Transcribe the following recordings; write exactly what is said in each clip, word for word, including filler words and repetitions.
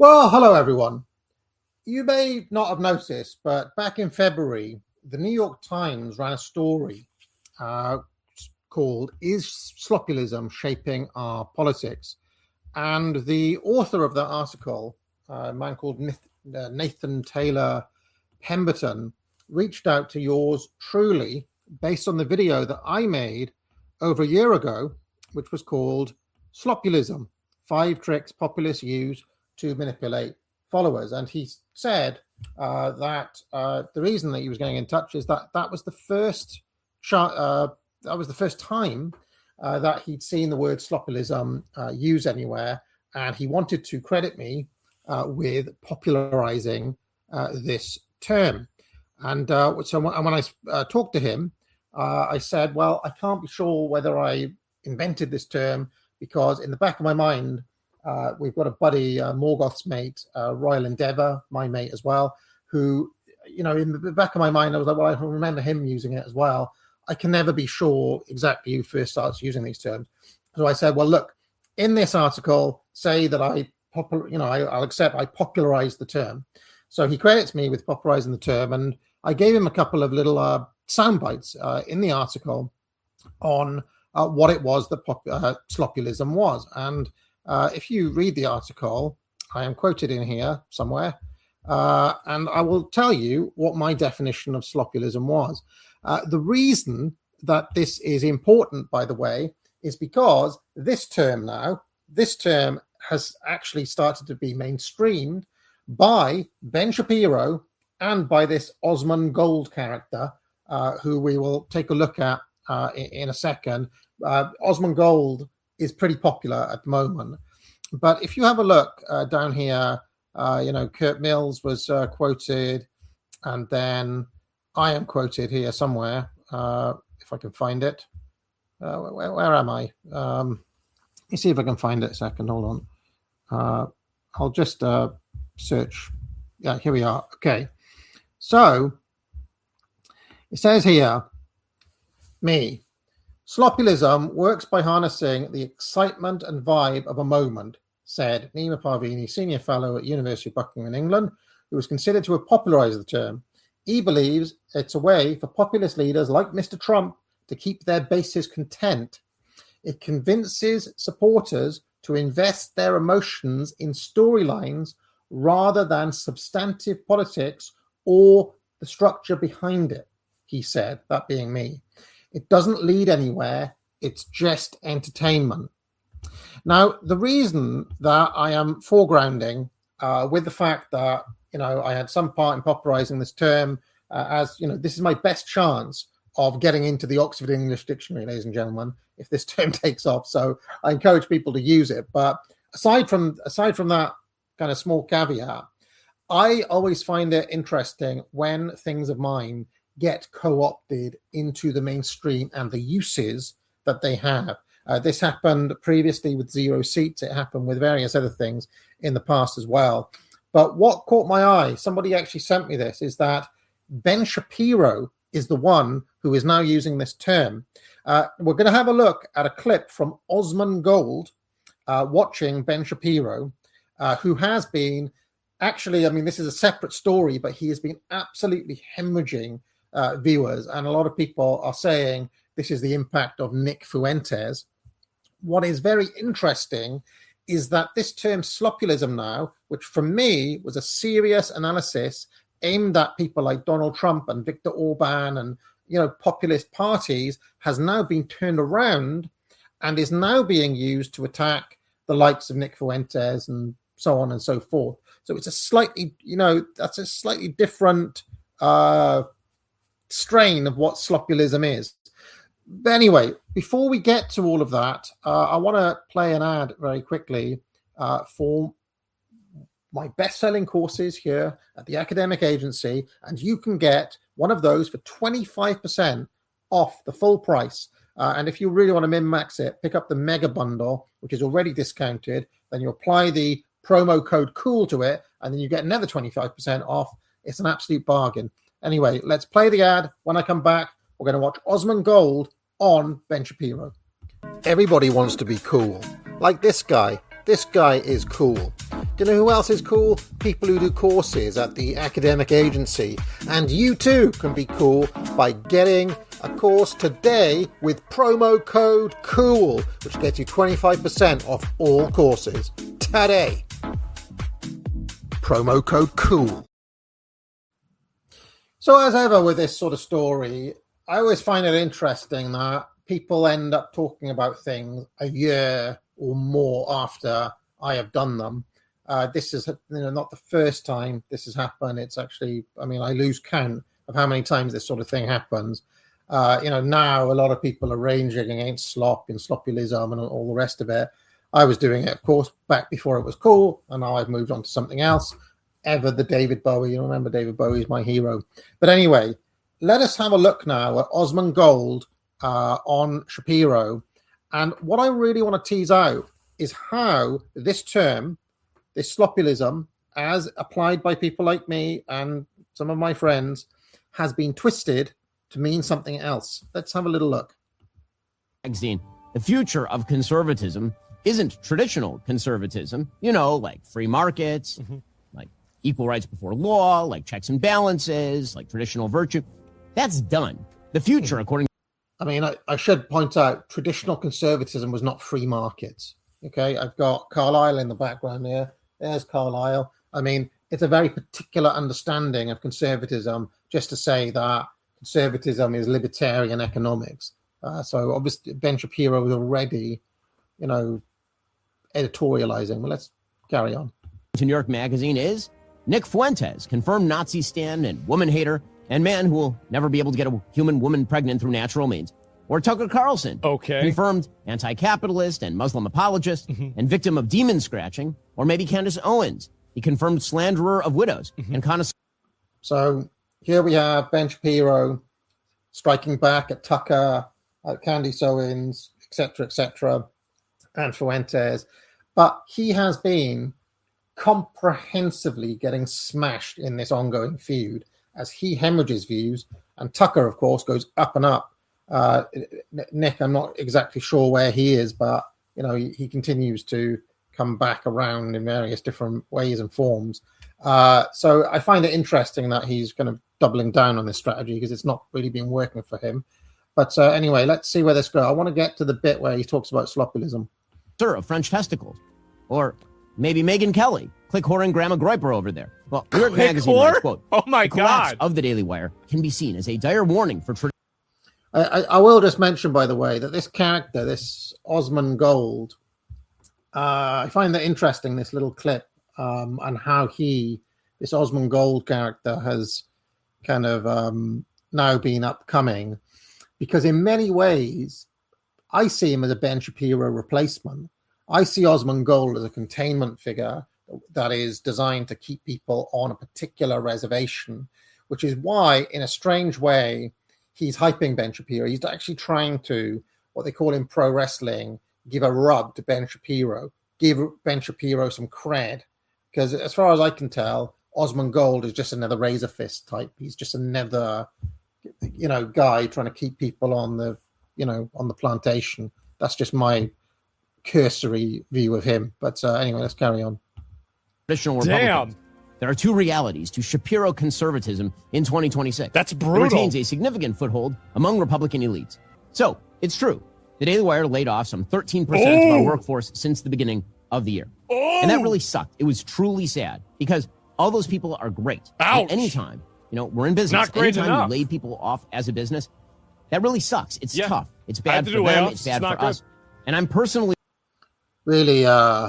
Well, hello, everyone. You may not have noticed, but back in February, the New York Times ran a story uh, called Is Sloppyism Shaping Our Politics? And the author of that article, a man called Nathan Taylor Pemberton, reached out to yours truly based on the video that I made over a year ago, which was called Sloppyism, Five Tricks Populists Use to Manipulate Followers. And he said uh, that uh, the reason that he was getting in touch is that that was the first ch- uh, that was the first time uh, that he'd seen the word sloppyism uh, used anywhere, and he wanted to credit me uh, with popularizing uh, this term. And uh, so when I uh, talked to him, uh, I said, well, I can't be sure whether I invented this term, because in the back of my mind, Uh, we've got a buddy, uh, Morgoth's mate, uh, Royal Endeavour, my mate as well, who, you know, in the back of my mind, I was like, well, I remember him using it as well. I can never be sure exactly who first starts using these terms. So I said, well, look, in this article, say that I, popul- you know, I, I'll accept I popularized the term. So he credits me with popularizing the term, and I gave him a couple of little uh, sound bites uh, in the article on uh, what it was that pop- uh, sloppyism was. And Uh, if you read the article, I am quoted in here somewhere, uh, and I will tell you what my definition of sloppyism was. Uh, the reason that this is important, by the way, is because this term now, this term has actually started to be mainstreamed by Ben Shapiro and by this Osmond Gold character, uh, who we will take a look at uh, in, in a second. Uh, Osmond Gold is pretty popular at the moment. But if you have a look uh, down here, uh, you know, Kurt Mills was uh, quoted, and then I am quoted here somewhere, uh, if I can find it. Uh, where, where am I? Um, let me see if I can find it a second. Hold on. Uh, I'll just uh, search. Yeah, here we are. Okay. So it says here, me. Sloppyism works by harnessing the excitement and vibe of a moment, said Nima Parvini, senior fellow at University of Buckingham in England, who was considered to have popularized the term. He believes it's a way for populist leaders like Mister Trump to keep their bases content. It convinces supporters to invest their emotions in storylines rather than substantive politics or the structure behind it, he said, that being me. It doesn't lead anywhere. It's just entertainment. Now, the reason that I am foregrounding uh, with the fact that, you know, I had some part in popularizing this term uh, as, you know, this is my best chance of getting into the Oxford English Dictionary, ladies and gentlemen, if this term takes off. So I encourage people to use it. But aside from aside from that kind of small caveat, I always find it interesting when things of mine get co-opted into the mainstream and the uses that they have. Uh, this happened previously with Zero Seats. It happened with various other things in the past as well. But what caught my eye, somebody actually sent me this, is that Ben Shapiro is the one who is now using this term. Uh, we're going to have a look at a clip from Osmond Gold uh, watching Ben Shapiro, uh, who has been actually, I mean, this is a separate story, but he has been absolutely hemorrhaging Uh, viewers, and a lot of people are saying this is the impact of Nick Fuentes. What is very interesting is that this term sloppyism now, which for me was a serious analysis aimed at people like Donald Trump and Viktor Orban and, you know, populist parties, has now been turned around and is now being used to attack the likes of Nick Fuentes and so on and so forth. So it's a slightly, you know, that's a slightly different uh strain of what sloppyism is. But anyway, before we get to all of that, uh, I want to play an ad very quickly uh, for my best-selling courses here at the Academic Agency, and you can get one of those for twenty-five percent off the full price. Uh, and if you really want to min-max it, pick up the Mega Bundle, which is already discounted. Then you apply the promo code COOL to it, and then you get another twenty-five percent off. It's an absolute bargain. Anyway, let's play the ad. When I come back, we're going to watch Osmond Gold on Ben Shapiro. Everybody wants to be cool. Like this guy. This guy is cool. Do you know who else is cool? People who do courses at the academic agency. And you too can be cool by getting a course today with promo code COOL, which gets you twenty-five percent off all courses. Today. Promo code COOL. So as ever with this sort of story, I always find it interesting that people end up talking about things a year or more after I have done them. Uh, this is you know, not the first time this has happened. It's actually, I mean, I lose count of how many times this sort of thing happens. Uh, you know, now a lot of people are raging against slop and slopulism and all the rest of it. I was doing it, of course, back before it was cool, and now I've moved on to something else. Ever the David Bowie. You remember David Bowie is my hero. But anyway, let us have a look now at Osmond Gold uh, on Shapiro. And what I really want to tease out is how this term, this slopulism, as applied by people like me and some of my friends, has been twisted to mean something else. Let's have a little look. Magazine. The future of conservatism isn't traditional conservatism, you know, like free markets, mm-hmm. like equal rights before law, like checks and balances, like traditional virtue. That's done. The future, according I mean, I, I should point out, traditional conservatism was not free markets. Okay, I've got Carlyle in the background here. There's Carlyle. I mean, it's a very particular understanding of conservatism just to say that conservatism is libertarian economics. Uh, so obviously Ben Shapiro was already, you know, editorializing. Well, let's carry on. New York Magazine is Nick Fuentes, confirmed Nazi stan and woman hater and man who will never be able to get a human woman pregnant through natural means. Or Tucker Carlson, okay, confirmed anti-capitalist and Muslim apologist mm-hmm. and victim of demon scratching. Or maybe Candace Owens, the confirmed slanderer of widows mm-hmm. and connoisseur. So here we have Ben Shapiro striking back at Tucker, at Candace Owens, et cetera, et cetera, and Fuentes. But he has been comprehensively getting smashed in this ongoing feud as he hemorrhages views, and Tucker, of course, goes up and up. Uh, Nick, I'm not exactly sure where he is, but you know he, he continues to come back around in various different ways and forms. Uh, so I find it interesting that he's kind of doubling down on this strategy because it's not really been working for him. But uh, anyway, let's see where this goes. I want to get to the bit where he talks about slopulism. Sir, of French testicles, or maybe Megyn Kelly, click whore and Grandma Groiper over there. Well, New York Magazine writes, quote, oh my the collapse God, of the Daily Wire can be seen as a dire warning for. Tra- I, I, I will just mention, by the way, that this character, this Osmond Gold, uh, I find that interesting. This little clip um, and how he, this Osmond Gold character, has kind of um, now been upcoming, because in many ways, I see him as a Ben Shapiro replacement. I see Osmond Gold as a containment figure that is designed to keep people on a particular reservation, which is why, in a strange way, he's hyping Ben Shapiro. He's actually trying to, what they call in pro wrestling, give a rub to Ben Shapiro, give Ben Shapiro some cred. Because as far as I can tell, Osmond Gold is just another Razor Fist type. He's just another, you know, guy trying to keep people on the, you know, on the plantation. That's just my cursory view of him. But uh, anyway, let's carry on. Traditional Republicans. Damn. There are two realities to Shapiro conservatism in twenty twenty-six. That's brutal. It retains a significant foothold among Republican elites. So, it's true. The Daily Wire laid off some thirteen percent oh. of our workforce since the beginning of the year. Oh. And that really sucked. It was truly sad because all those people are great. Ouch. At any time, you know, we're in business. Not great Anytime enough. you lay people off as a business, that really sucks. It's yeah. tough. It's bad for them. Layoffs. It's bad it's for good. us. And I'm personally really uh,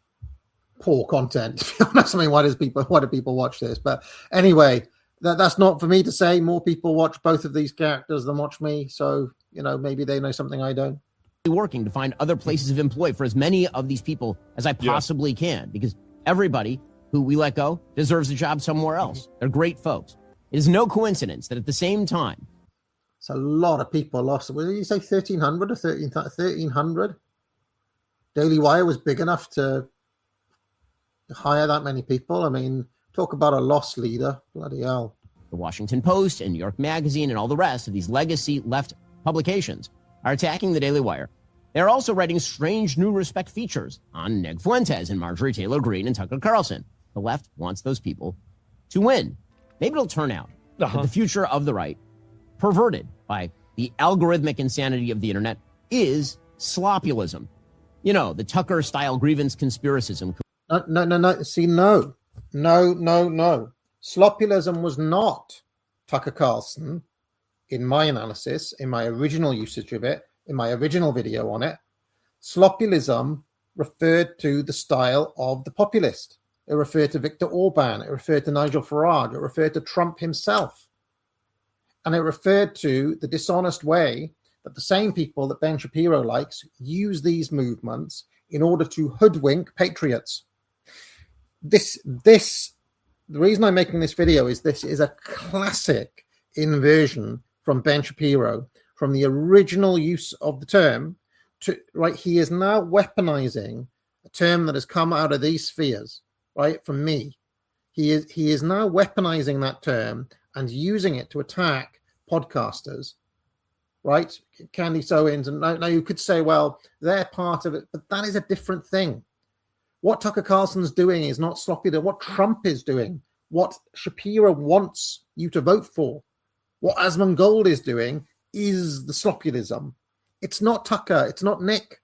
poor content. To be honest, I mean, why does people why do people watch this? But anyway, that, that's not for me to say. More people watch both of these characters than watch me, so you know maybe they know something I don't. Working to find other places of employ for as many of these people as I possibly yeah. can, because everybody who we let go deserves a job somewhere else. They're great folks. It is no coincidence that at the same time, it's a lot of people lost. What did you say, thirteen hundred or thirteen hundred? Daily Wire was big enough to hire that many people. I mean, talk about a lost leader. Bloody hell. The Washington Post and New York Magazine and all the rest of these legacy left publications are attacking the Daily Wire They're also writing strange new respect features on Nick Fuentes and Marjorie Taylor Greene and Tucker Carlson. The left wants those people to win. Maybe it'll turn out uh-huh. that the future of the right, perverted by the algorithmic insanity of the internet, is sloppulism. You know, the Tucker-style grievance conspiracism. No, no, no, no. See, no. No, no, no. Sloppulism was not Tucker Carlson in my analysis, in my original usage of it, in my original video on it. Sloppulism referred to the style of the populist. It referred to Viktor Orban. It referred to Nigel Farage. It referred to Trump himself. And it referred to the dishonest way that the same people that Ben Shapiro likes use these movements in order to hoodwink patriots. This, this, the reason I'm making this video is this is a classic inversion from Ben Shapiro, from the original use of the term to, right, he is now weaponizing a term that has come out of these spheres, right, from me. He is, he is now weaponizing that term and using it to attack podcasters, right? Candace Owens, and now, now you could say, well, they're part of it, but that is a different thing. What Tucker Carlson's doing is not sloppy. What Trump is doing, what Shapiro wants you to vote for, what Asmongold is doing is the sloppulism. It's not Tucker. It's not Nick.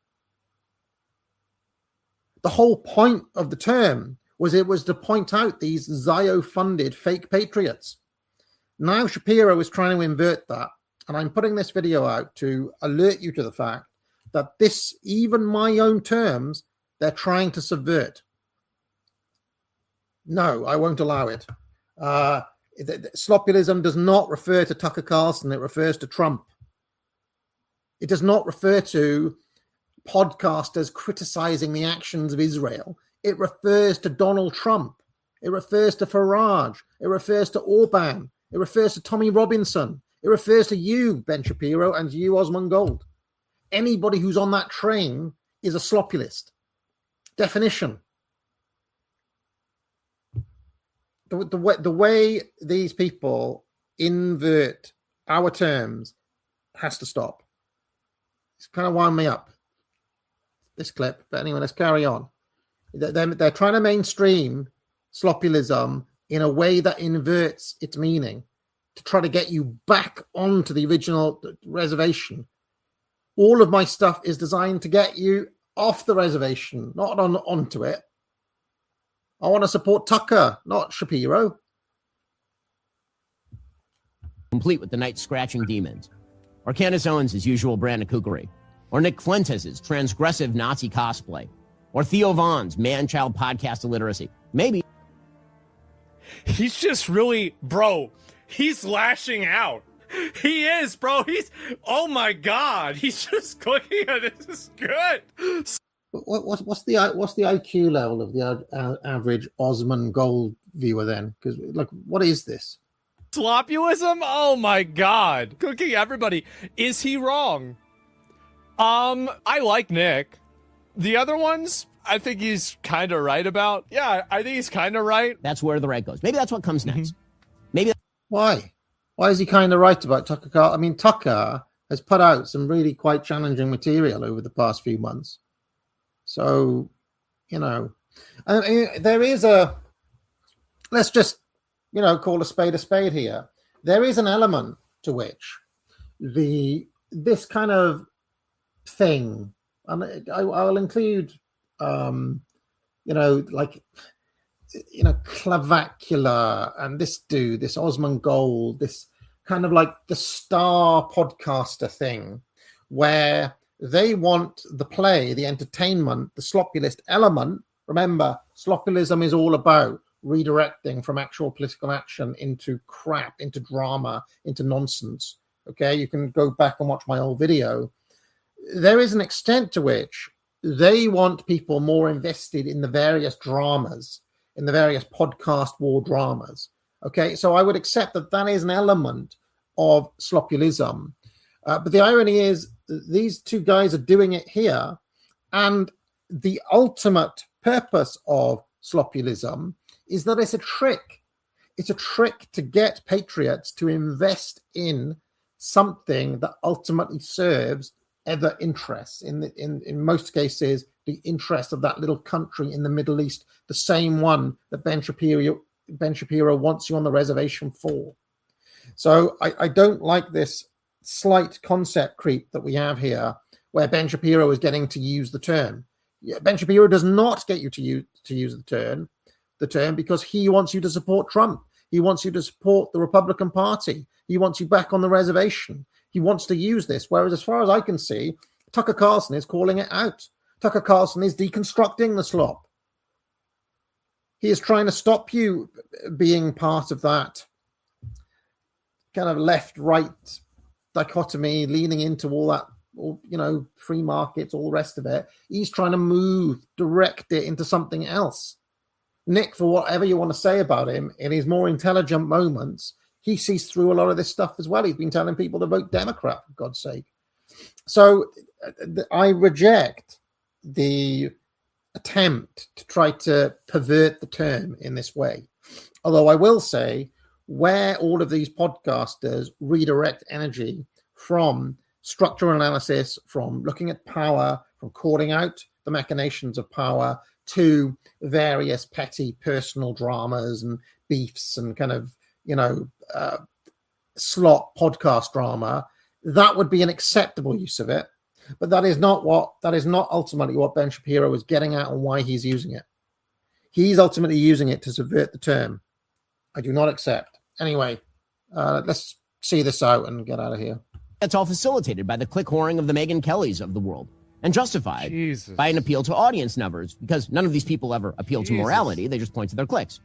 The whole point of the term was it was to point out these Zio-funded fake patriots. Now Shapiro is trying to invert that. And I'm putting this video out to alert you to the fact that this, even my own terms, they're trying to subvert. No, I won't allow it. Uh, sloppulism does not refer to Tucker Carlson. It refers to Trump. It does not refer to podcasters criticizing the actions of Israel. It refers to Donald Trump. It refers to Farage. It refers to Orban. It refers to Tommy Robinson. It refers to you, Ben Shapiro, and you, Asmongold. Anybody who's on that train is a sloppulist. Definition. The, the, way, the way these people invert our terms has to stop. It's kind of wound me up, this clip. But anyway, let's carry on. They're, they're trying to mainstream sloppulism in a way that inverts its meaning to try to get you back onto the original reservation. All of my stuff is designed to get you off the reservation, not on onto it. I want to support Tucker, not Shapiro. Complete with the night scratching demons, or Candace Owens' usual brand of kookery, or Nick Fuentes' transgressive Nazi cosplay, or Theo Vaughn's man-child podcast illiteracy. Maybe. He's just really, bro, he's lashing out. He is, bro. He's, oh my God. He's just clicking on this. Is good. What, what, what's the what's the I Q level of the uh, average Asmongold viewer then? Because, like, what is this? Sloppulism? Oh my God. Cooking everybody. Is he wrong? Um, I like Nick. The other ones, I think he's kind of right about. Yeah, I think he's kind of right. That's where the right goes. Maybe that's what comes next. Mm-hmm. Maybe. Why? Why is he kind of right about Tucker Carlson? I mean, Tucker has put out some really quite challenging material over the past few months. So, you know, I mean, there is a, let's just, you know, call a spade a spade here. There is an element to which the, this kind of thing, and I, I'll include, um, you know, like, you know, Clavacula and this dude, this Asmongold, this kind of like the star podcaster thing where they want the play, the entertainment, the sloppulist element. Remember, sloppulism is all about redirecting from actual political action into crap, into drama, into nonsense. Okay, you can go back and watch my old video. There is an extent to which they want people more invested in the various dramas, in the various podcast war dramas. Okay, so I would accept that that is an element of sloppulism. Uh, but the irony is these two guys are doing it here, and the ultimate purpose of sloppulism is that it's a trick. It's a trick to get patriots to invest in something that ultimately serves other interests. In, the, in, in most cases, the interest of that little country in the Middle East, the same one that Ben Shapiro, Ben Shapiro wants you on the reservation for. So I, I don't like this slight concept creep that we have here, where Ben Shapiro is getting to use the term. Ben Shapiro does not get you to use to use the term, the term because he wants you to support Trump. He wants you to support the Republican Party. He wants you back on the reservation. He wants to use this. Whereas, as far as I can see, Tucker Carlson is calling it out. Tucker Carlson is deconstructing the slop. He is trying to stop you being part of that kind of left-right dichotomy, leaning into all that, all, you know, free markets, all the rest of it. He's trying to move, direct it into something else. Nick, for whatever you want to say about him, in his more intelligent moments, he sees through a lot of this stuff as well. He's been telling people to vote Democrat, for God's sake. So I reject the attempt to try to pervert the term in this way. Although I will say, where all of these podcasters redirect energy from structural analysis, from looking at power, from calling out the machinations of power, to various petty personal dramas and beefs and kind of, you know, uh, slot podcast drama, that would be an acceptable use of it. But that is not what, that is not ultimately what Ben Shapiro is getting at and why he's using it. He's ultimately using it to subvert the term. I do not accept. Anyway, uh, let's see this out and get out of here. That's all facilitated by the click whoring of the Megyn Kellys of the world, and justified Jesus. by an appeal to audience numbers, because none of these people ever appeal Jesus. to morality. They just point to their clicks.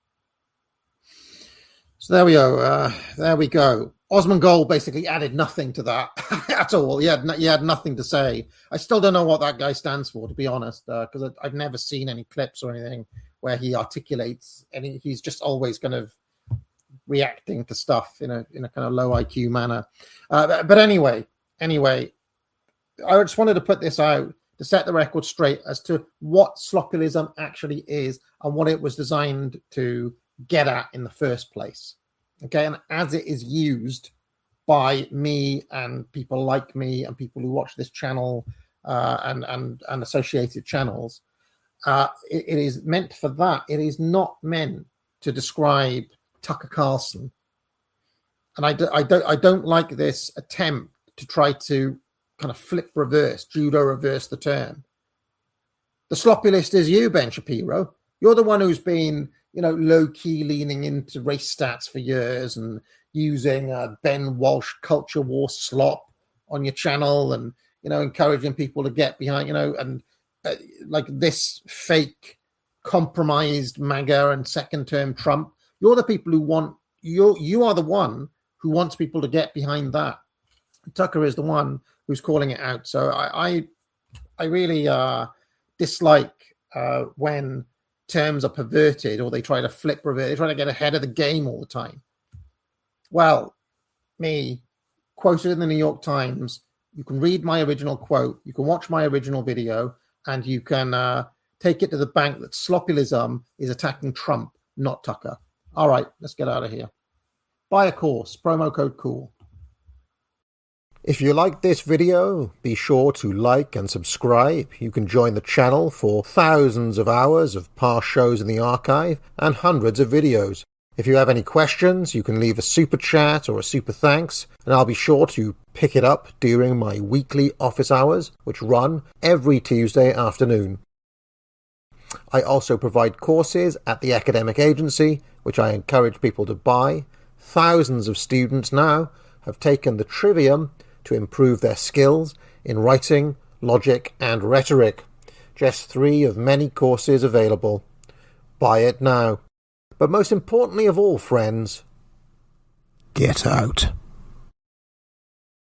So there we go. Uh, there we go. Osmond Gold basically added nothing to that at all. He had, no, he had nothing to say. I still don't know what that guy stands for, to be honest, because uh, I've never seen any clips or anything where he articulates, and he, he's just always kind of reacting to stuff in a in a kind of low I Q manner. Uh, but, but anyway, anyway, I just wanted to put this out to set the record straight as to what sloppyism actually is and what it was designed to get at in the first place. Okay, and as it is used by me and people like me and people who watch this channel uh, and and and associated channels, uh, it, it is meant for that. It is not meant to describe Tucker Carlson, and I, do, I don't I don't like this attempt to try to kind of flip reverse, judo reverse the term. The sloppy list is you, Ben Shapiro. You're the one who's been, you know, low-key leaning into race stats for years and using uh, Ben Walsh culture war slop on your channel and, you know, encouraging people to get behind, you know, and uh, like this fake compromised MAGA and second-term Trump. You're the people who want, you you are the one who wants people to get behind that. Tucker is the one who's calling it out. So I I, I really uh, dislike uh, when terms are perverted or they try to flip revert. They try to get ahead of the game all the time. Well, me, quoted in the New York Times, you can read my original quote, you can watch my original video, and you can uh, take it to the bank that sloppyism is attacking Trump, not Tucker. All right, let's get out of here. Buy a course, promo code COOL. If you like this video, be sure to like and subscribe. You can join the channel for thousands of hours of past shows in the archive and hundreds of videos. If you have any questions, you can leave a super chat or a super thanks, and I'll be sure to pick it up during my weekly office hours, which run every Tuesday afternoon. I also provide courses at the academic agency, which I encourage people to buy. Thousands of students now have taken the Trivium to improve their skills in writing, logic, and rhetoric. Just three of many courses available. Buy it now. But most importantly of all, friends, get out.